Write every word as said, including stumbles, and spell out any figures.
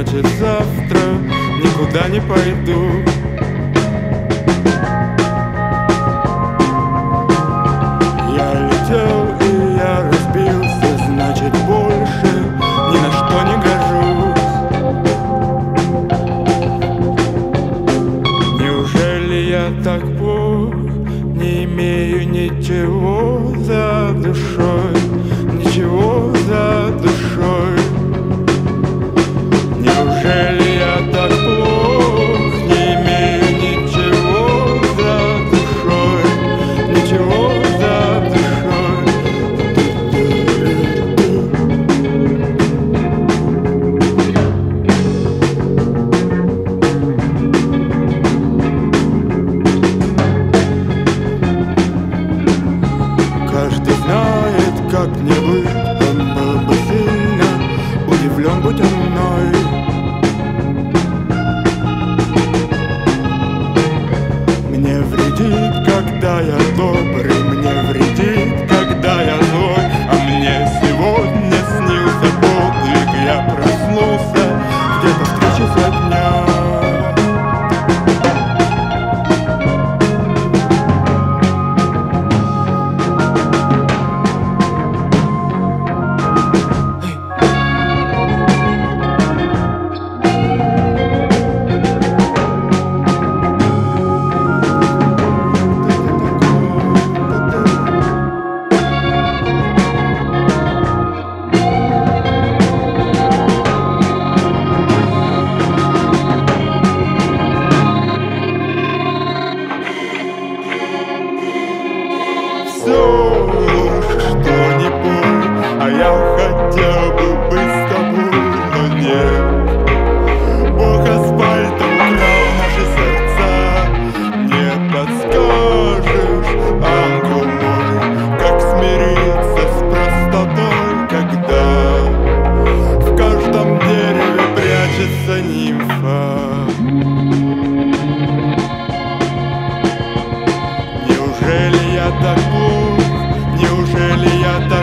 значит завтра никуда не пойду. Я летел и я разбился, значит больше ни на что не гожусь. Неужели я так плох, не имею ничего за душой, ничего за душой? Неужели я так плох, не имею ничего за душой, ничего за душой? Каждый знает, как мне быть, он был бы сильно удивлен, будь он мной. Мне вредит, когда я добрый, мне вредит, когда я злой. А мне сегодня снился подвиг, я проснулся где-то в три часа дня. Все, что не пой, а я хотел бы быть с тобой, но нет. Бог асфальта украл наши сердца. Не подскажешь, ангел мой, как смириться с простотой, когда в каждом дереве прячется нимфа. Неужели я так глуп? Неужели я так